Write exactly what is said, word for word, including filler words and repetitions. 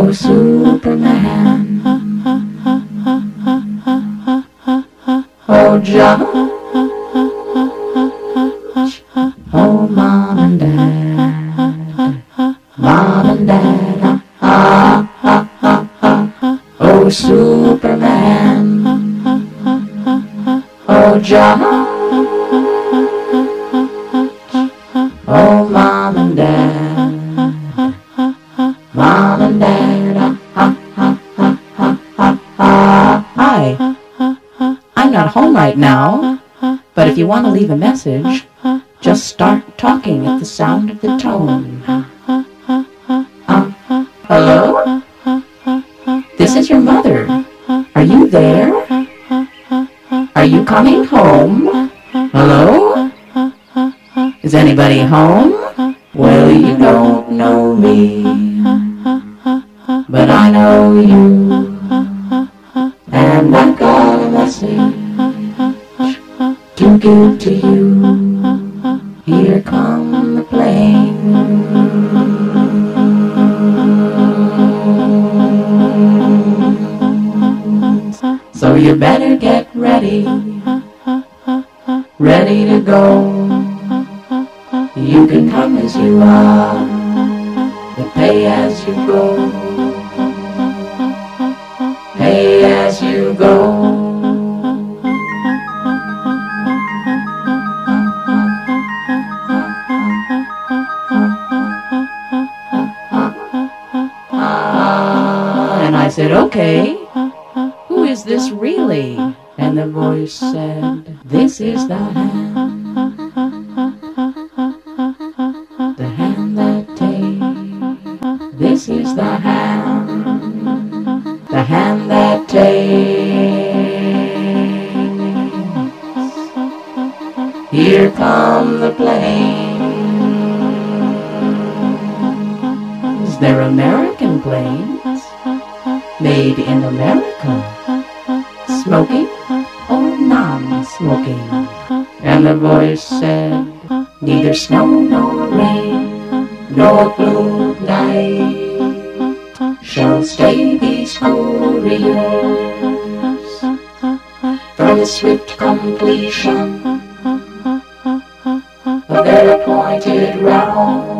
Oh, Superman. Oh, George. Oh, Mom and Dad. Mom and Dad. Ah, ah, ah, ah. Oh, Superman. Oh, George. Oh, Mom and Dad. Mom and Dad. Ah, ah, ah, ah, ah, ah. Hi. I'm not home right now, but if you want to leave a message, just start talking at the sound of the tone. Um, hello? This is your mother. Are you there? Are you coming home? Hello? Is anybody home? Well, you don't know me, but I know you. And I've got a message to give to you. Here come the planes. So you better get ready, ready to go. You can come as you are, but pay as you go. Pay as you go. And I said, okay, who is this really? And the voice said, this is the hand, the hand that takes. This is the hand, the hand that takes. Here come the planes. They're American planes, made in America, smoking or non-smoking. And the voice said, neither snow nor rain, nor blue night shall stay these couriers from the swift completion of their appointed round.